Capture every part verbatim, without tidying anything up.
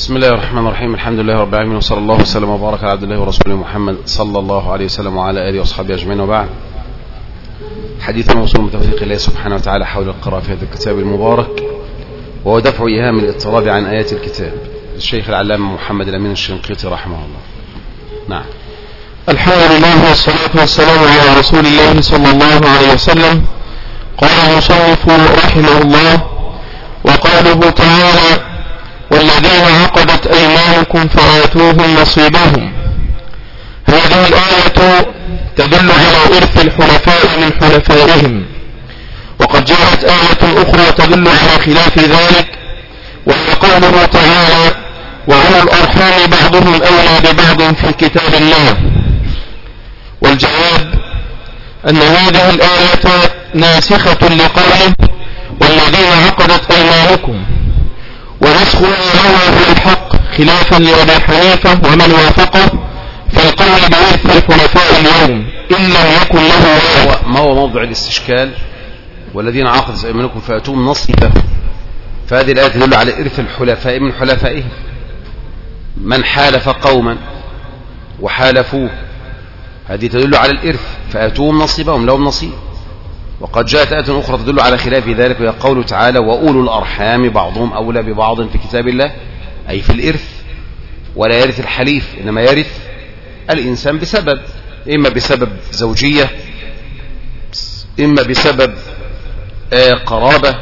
بسم الله الرحمن الرحيم. الحمد لله رب العالمين، وصلى الله وسلم وبارك على عبد الله ورسوله محمد صلى الله عليه وسلم وعلى آله وأصحابه أجمعين، وبعد. حديثنا موصول من توفيق الله سبحانه وتعالى حول القراءة في هذا الكتاب المبارك، وهو دفع إيهام الاضطراب عن آيات الكتاب، الشيخ العلامة محمد الأمين الشنقيطي رحمه الله. نعم. الحمد لله والصلاة والسلام على رسول الله صلى الله عليه وسلم. قال المصنف رحمه الله: وقوله تعالى: والذين عقدت أيمانكم فآتوهم نصيبهم. هذه الآية تدل على إرث الحلفاء من حلفائهم، وقد جاءت آية أخرى تدل على خلاف ذلك، وهي قوله تعالى: وأولو الأرحام بعضهم أولى ببعض في كتاب الله. والجواب أن هذه الآية ناسخة لقوله: والذين عقدت أيمانكم، ونسخها رواه الحق خلافا لأبي حنيفة ومن وافقه في القول بإرث الحلفاء اليوم إن لم يكن له ولد. ما هو موضع الاستشكال؟ والذين عقدت أيمانكم فآتوهم نصيبهم، فهذه الآية تدل على إرث الحلفاء من حلفائهم، من حالف قوما وحالفوه، هذه تدل على الإرث، فآتوهم نصيبهم، لهم نصيب. وقد جاءت آية أخرى تدل على خلاف ذلك، وهي قوله تعالى: وأولو الأرحام بعضهم أولى ببعض في كتاب الله، أي في الإرث. ولا يرث الحليف، إنما يرث الإنسان بسبب، إما بسبب زوجية، إما بسبب قرابة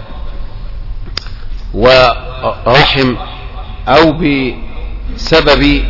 ورحم، أو بسبب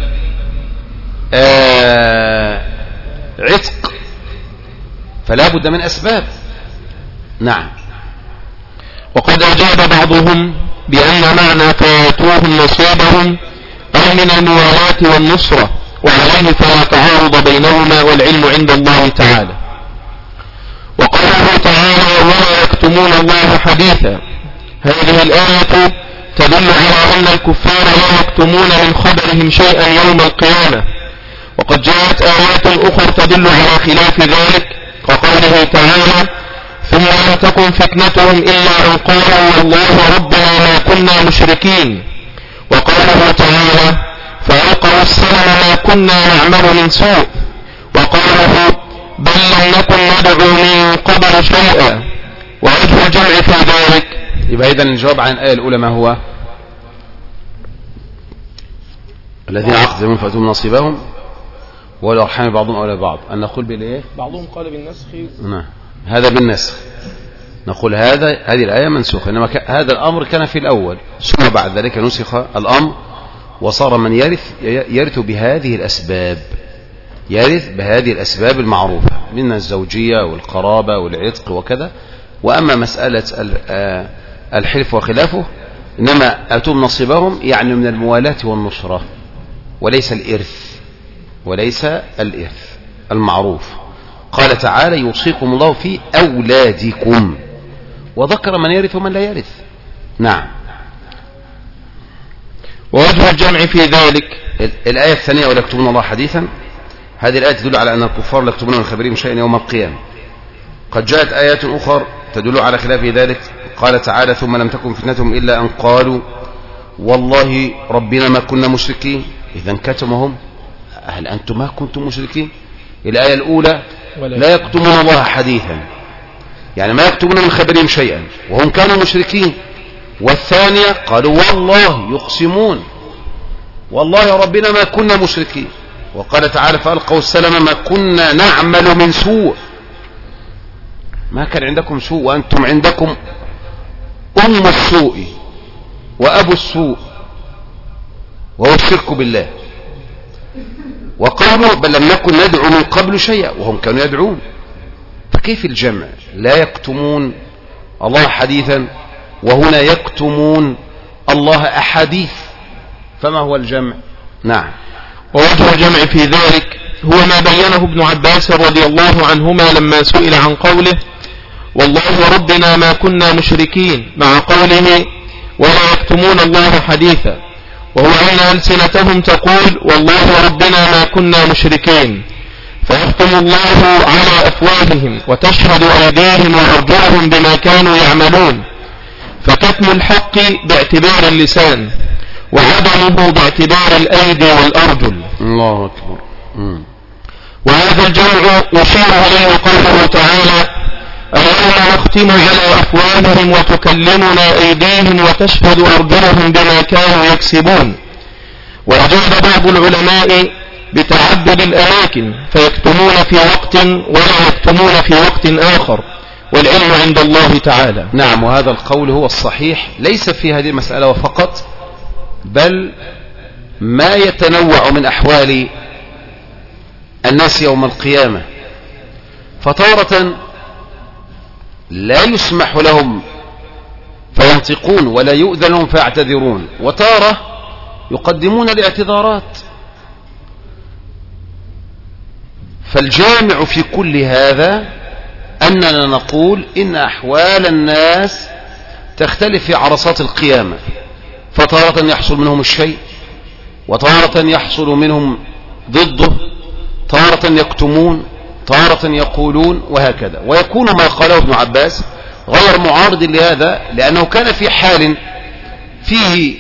عتق، فلا بد من أسباب. نعم. وقد أجاب بعضهم بأن معنى فآتوهم نصيبهم أي من الموالاة والنصرة، وعليه فلا تعارض بينهما، والعلم عند الله تعالى. وقوله تعالى: ولا يكتمون الله حديثا، هذه الآية تدل على أن الكفار لا يكتمون من خبرهم شيئا يوم القيامة. وقد جاءت آيات أخرى تدل على خلاف ذلك، وقوله تعالى: ثم لم تكن فتنتهم إلا أن قالوا والله ربنا ما كنا مشركين. وقوله تعالى: فألقوا السلم ما كنا نعمل من سوء. وقوله: بل لم نكن ندعو من قبل شيئا. ووجه الجمع في ذلك. يبقى إذن الجواب عن الآية الأولى ما هو؟ الذين عقدوا من فأتوهم نصيبهم والأرحام بعضهم أولى ببعض، أن نقول بالإيه؟ بعضهم قال بالنسخ. نعم، هذا بالنسخ، نقول هذا هذه الآية منسوخة، إنما هذا الأمر كان في الأول، ثم بعد ذلك نسخ الأمر، وصار من يرث يرث بهذه الأسباب، يرث بهذه الأسباب المعروفة من الزوجية والقرابة والعتق وكذا. وأما مسألة الحلف وخلافه، إنما آتوهم نصيبهم يعني من الموالاة والنصرة، وليس الإرث، وليس الإرث المعروف. قال تعالى: يوصيكم الله في أولادكم، وذكر من يرث ومن لا يرث. نعم. ووجه الجمع في ذلك الآية الثانية: ولا يكتمون الله حديثا، هذه الآية تدل على أن الكفار لا يكتمون من خبرهم شيئا يوم القيامة. قد جاءت آيات أخرى تدل على خلاف ذلك، قال تعالى: ثم لم تكن فتنتهم إلا أن قالوا والله ربنا ما كنا مشركين. إذن كتمهم، هل أنتم ما كنتم مشركين؟ الآية الأولى: لا يكتمون الله حديثا، يعني ما يكتمون من خبرهم شيئا وهم كانوا مشركين. والثانية قالوا والله يقسمون والله ربنا ما كنا مشركين. وقال تعالى: فألقوا السلم ما كنا نعمل من سوء. ما كان عندكم سوء، وأنتم عندكم أم السوء وأبو السوء وهو الشرك بالله. وقالوا: بل لم نكن ندعو من قبل شيئا، وهم كانوا يدعون. فكيف الجمع؟ لا يكتمون الله حديثا، وهنا يكتمون الله أحاديث، فما هو الجمع؟ نعم. ووجه الجمع في ذلك هو ما بينه ابن عباس رضي الله عنهما لما سئل عن قوله: والله ربنا ما كنا مشركين، مع قوله: ولا يكتمون الله حديثا، وهو أن ألسنتهم تقول والله ربنا ما كنا مشركين، فيختم الله على أفواههم وتشهد أيديهم وأرجلهم بما كانوا يعملون. فكتم الحق باعتبار اللسان، وعدمه باعتبار الأيدي والأرجل. الله أكبر. وهذا الجمع يشير إليه قوله تعالى: اليوم نختم على أفواههم وتكلمنا أيديهم وتشهد أرجلهم بما كانوا يكسبون. وأجاد بعض العلماء بتعدد الأماكن فيكتمون في وقت ولا يكتمون في وقت آخر، والعلم عند الله تعالى. نعم، وهذا القول هو الصحيح، ليس في هذه المسألة وفقط، بل ما يتنوع من أحوال الناس يوم القيامة. فتارة لا يسمح لهم فينطقون ولا يؤذن لهم فيعتذرون، وتارة يقدمون الاعتذارات. فالجامع في كل هذا أننا نقول إن أحوال الناس تختلف في عرصات القيامة، فتارة يحصل منهم الشيء، وتارة يحصل منهم ضده، تارة يكتمون، تارة يقولون، وهكذا. ويكون ما قاله ابن عباس غير معارض لهذا، لأنه كان في حال فيه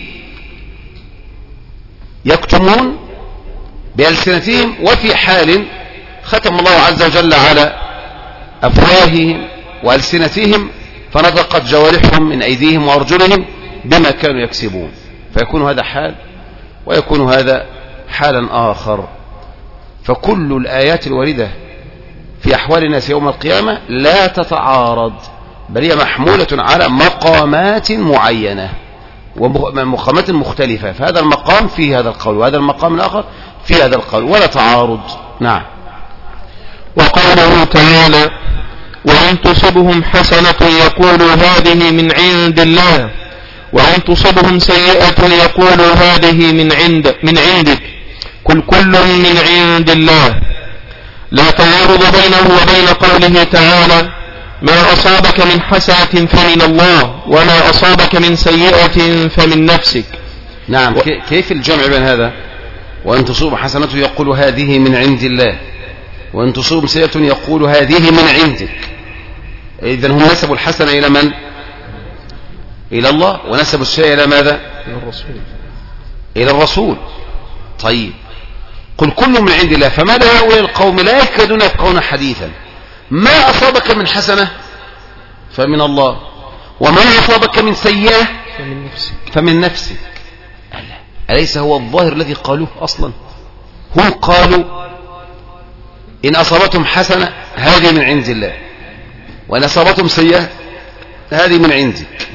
يكتمون بألسنتهم، وفي حال ختم الله عز وجل على أفواههم وألسنتهم فنطقت جوارحهم من أيديهم وأرجلهم بما كانوا يكسبون. فيكون هذا حال ويكون هذا حالا آخر. فكل الآيات الواردة في أحوال الناس يوم القيامة لا تتعارض، بل هي محمولة على مقامات معينة ومقامات مختلفة. فهذا المقام فيه هذا القول، وهذا المقام الآخر فيه هذا القول، ولا تعارض. نعم. وقوله تعالى: وإن تصبهم حسنة يقولوا هذه من عند الله، وإن تصبهم سيئة يقولوا هذه من عند من عندك، كل كل من عند الله. لا تعارض بينه وبين قوله تعالى: ما أصابك من حسنة فمن الله، وما أصابك من سيئة فمن نفسك. نعم. و... كيف الجمع بين هذا؟ وإن تصبهم حسنة يقول هذه من عند الله، وإن تصبهم سيئة يقول هذه من عندك. إذن هم نسبوا الحسنة إلى من؟ إلى الله. ونسبوا السيئة إلى ماذا؟ إلى الرسول. إلى الرسول. طيب، قل كل من عند الله، فما لهؤلاء القوم لا يكادون يفقهون حديثا. ما أصابك من حسنة فمن الله، وما أصابك من سيئة فمن نفسك, فمن نفسك. أليس هو الظاهر الذي قالوه أصلا؟ هم قالوا إن أصابتهم حسنة هذه من عند الله، وإن أصابتهم سيئة هذه من عندك.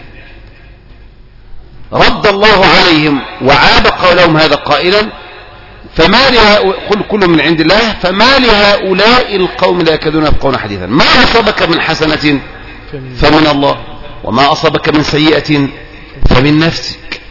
رد الله عليهم وعاب قولهم هذا قائلا: فما لهؤلاء، قل كل من عند الله، فما لهؤلاء القوم لا يكادون يفقهون حديثا. ما أصابك من حسنة فمن الله، وما أصابك من سيئة فمن نفسك.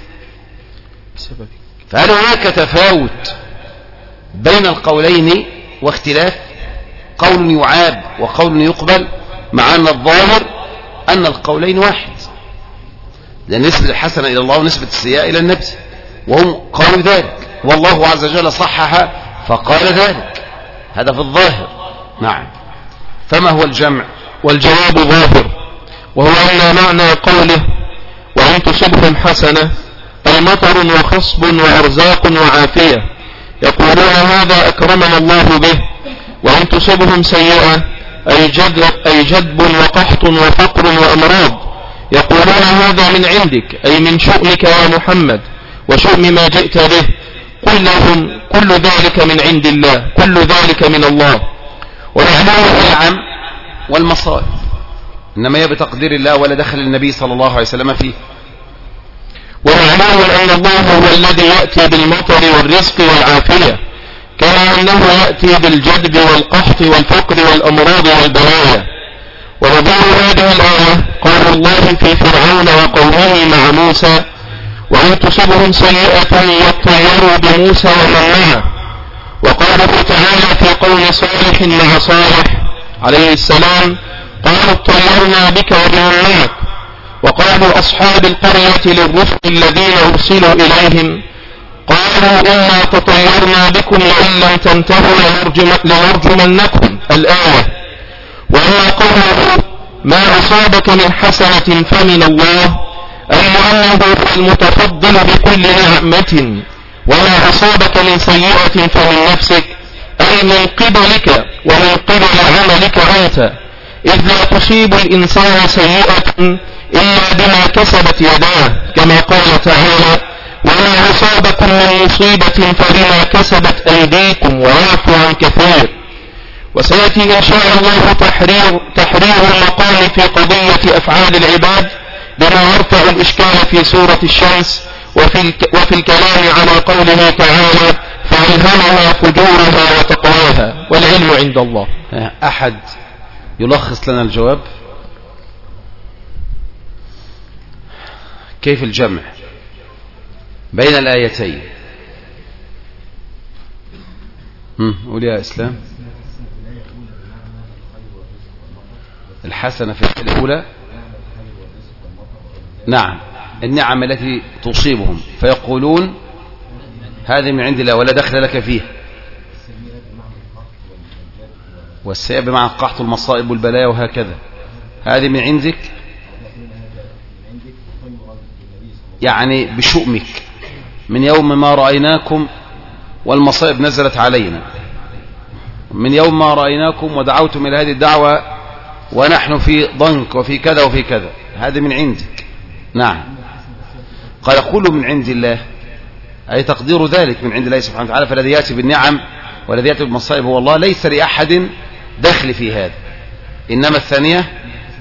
فهل هناك تفاوت بين القولين واختلاف؟ قول يعاب وقول يقبل، مع أن الظاهر أن القولين واحد، لأن نسبة الحسنة إلى الله ونسبة السيئة إلى النفس، وهم قالوا ذلك، والله عز وجل صحح فقال ذلك. هذا في الظاهر. نعم. فما هو الجمع؟ والجواب ظاهر، وهو أن معنى قوله وإن تصبهم حسنة أي مطر وخصب وأرزاق وعافية، يقولون هذا أكرمنا الله به. وإن تصبهم سيئة أي جدب, أي جدب وقحط وفقر وأمراض، يقولون هذا من عندك أي من شؤمك يا محمد وشؤم ما جئت به. قل لهم كل ذلك من عند الله، كل ذلك من الله. ومعناه العم والمصائب، إنما هي بتقدير الله ولا دخل النبي صلى الله عليه وسلم فيه. ومعناه أن الله هو الذي يأتي بالمطر والرزق والعافية، كما أنه يأتي بالجدب والقحط والفقر والأمراض والبلايا. ونظير هذه الآية قول الله في فرعون وقومه مع موسى: وإن تصبهم سيئة يطيروا بموسى ومن معه. وقوله تعالى في قوم صالح مع صالح عليه السلام: قالوا اطيرنا بك وبمن معك. وقالوا أصحاب القرية للرسل الذين أرسلوا إليهم: قالوا إنا تطيرنا بكم لئن لم تنتهوا لنرجمنكم. الآية. وأما قوله ما أصابك من حسنة فمن الله أنه المتفضل بكل نعمة، وما أصابك من سيئة فمن نفسك، أي من قبلك ومن قبل عملك أنت، إذ لا تصيب الإنسان سيئة إلا بما كسبت يداه، كما قال تعالى: وما أصابكم من مصيبة فبما كسبت أيديكم ويعفو عن كثير. وسيأتي إن شاء الله تحرير, تحرير المقام في قضية أفعال العباد بما يرفع الإشكال في سورة الشمس، وفي, وفي الكلام على قوله تعالى: فألهمها فجورها وتقواها والعلم عند الله. أحد يلخص لنا الجواب؟ كيف الجمع بين الآيتين؟ قول يا إسلام. الحسنة في الأولى نعم النعم التي تصيبهم فيقولون هذه من عند الله ولا دخل لك فيها، والسيئة بمعنى القحط والمصائب والبلايا وهكذا، هذه من عندك يعني بشؤمك، من يوم ما رأيناكم والمصائب نزلت علينا، من يوم ما رأيناكم ودعوتم إلى هذه الدعوة ونحن في ضنك وفي كذا وفي كذا، هذه من عندك. نعم قال كل من عند الله، أي تقدير ذلك من عند الله سبحانه وتعالى، فالذي يأتي بالنعم والذي يأتي بالمصائب هو الله، ليس لأحد دخل في هذا. إنما الثانية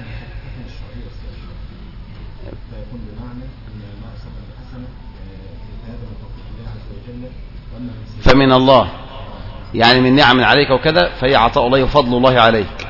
فمن الله، يعني من نعم عليك وكذا، فهي عطاء الله وفضل الله عليك،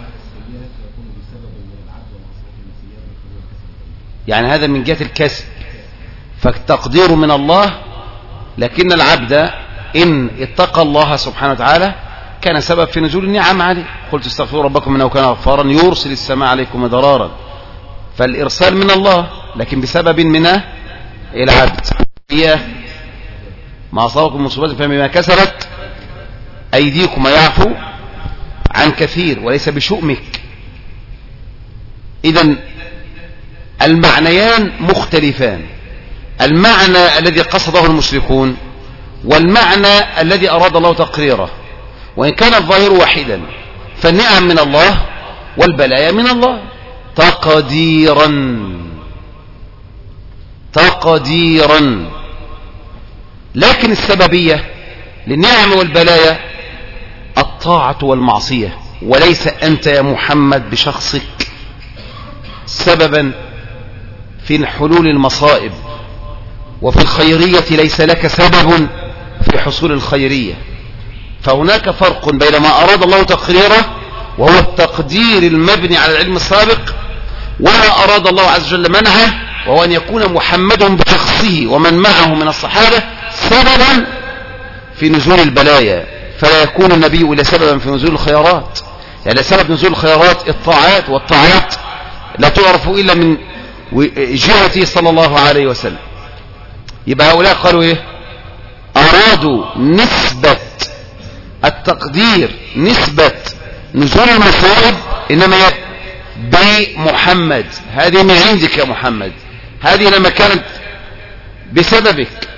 يعني هذا من جهة الكسب، فالتقدير من الله. لكن العبد إن اتقى الله سبحانه وتعالى كان سبب في نزول النعم عليه. قلت استغفروا ربكم إنه كان غفارا يرسل السماء عليكم مدرارا، فالإرسال من الله لكن بسبب من العبد. هي ما أصابكم مصيبة فبما كسبت أيديكم ويعفو عن كثير وليس بشؤمك. إذن المعنيان مختلفان، المعنى الذي قصده المشركون والمعنى الذي أراد الله تقريره، وإن كان الظاهر واحدا، فالنعم من الله والبلايا من الله تقديرا تقديرا. لكن السببية للنعم والبلايا الطاعة والمعصية، وليس أنت يا محمد بشخصك سببا في حلول المصائب، وفي الخيرية ليس لك سبب في حصول الخيرية. فهناك فرق بين ما أراد الله تقريره وهو التقدير المبني على العلم السابق، وما أراد الله عز وجل منعه وهو أن يكون محمد بشخصه ومن معه من الصحابة سببا في نزول البلايا، فلا يكون النبي إلا سببا في نزول الخيرات. يعني سبب نزول الخيرات الطاعات، والطاعات لا تعرف إلا من جهته صلى الله عليه وسلم. يبقى هؤلاء قالوا إيه؟ أرادوا نسبة التقدير، نسبة نزول المصائب إنما بمحمد، هذه من عندك يا محمد، هذه لما كانت بسببك،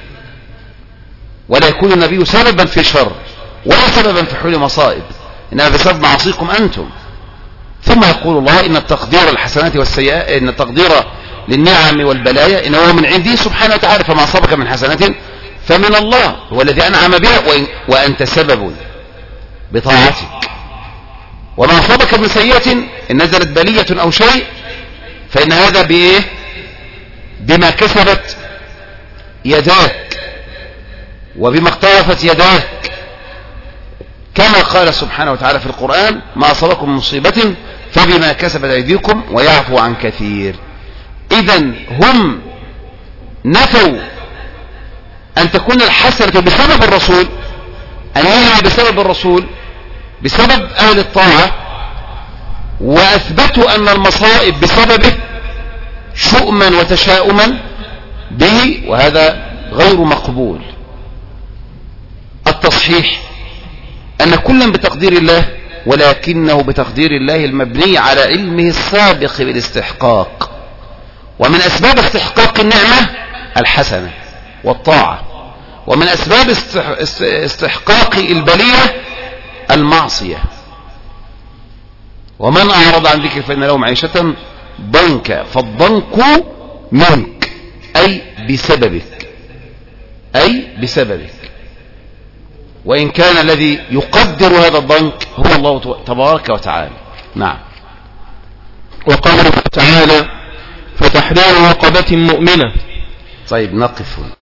ولا يكون النبي سببا في شر ولا سببا في حل مصائب، إنما بسبب معصيكم أنتم. ثم يقول الله إن التقدير الحسنات والسيئات، إن التقدير للنعم والبلايا إنه هو من عنده سبحانه وتعالى، فما أصابك من حسنة فمن الله هو الذي أنعم بها وأنت سبب بطاعتك، وما أصابك من سيئة إن نزلت بلية أو شيء فإن هذا بإيه؟ بما كسبت يداك وبما اقترفت يداك، كما قال سبحانه وتعالى في القرآن ما أصابكم من مصيبة فبما كسبت أيديكم ويعفو عن كثير. إذن هم نفوا أن تكون الحسنة بسبب الرسول، النعمة بسبب الرسول، بسبب أهل الطاعة، وأثبتوا أن المصائب بسببه شؤما وتشاؤما به، وهذا غير مقبول. التصحيح أن كلا بتقدير الله، ولكنه بتقدير الله المبني على علمه السابق بالاستحقاق، ومن أسباب استحقاق النعمة الحسنة والطاعة، ومن أسباب استحقاق البلية المعصية. ومن أعرض عن ذكر فإن له معيشة ضنكا، فالضنك منك أي بسببك، أي بسببك، وإن كان الذي يقدر هذا الضنك هو الله تبارك وتعالى. نعم. وقوله تعالى: فتحرير رقبة مؤمنة. طيب نقف هنا.